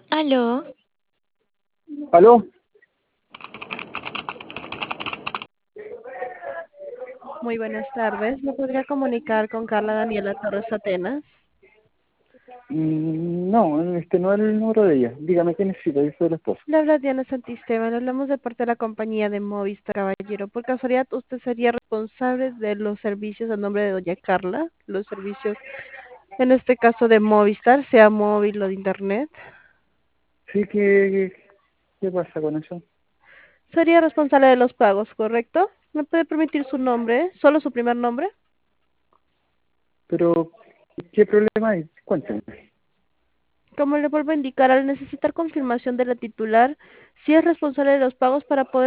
Aló, ¿Aló? Muy buenas tardes. ¿Me podría comunicar con Carla Daniela Torres Atenas? No, este no es el número de ella. Dígame qué necesita, yo soy el esposo. Le habla Diana Santisteban. Hablamos de parte de la compañía de Movistar Caballero. Por casualidad, ¿usted sería responsable de los servicios a nombre de doña Carla? Los servicios, en este caso de Movistar, sea móvil o de internet. Sí, ¿qué pasa con eso? Sería responsable de los pagos, ¿correcto? ¿Me puede permitir su nombre? ¿Solo su primer nombre? Pero, ¿qué problema hay? Cuénteme. Como le vuelvo a indicar, al necesitar confirmación de la titular, si es responsable de los pagos para poder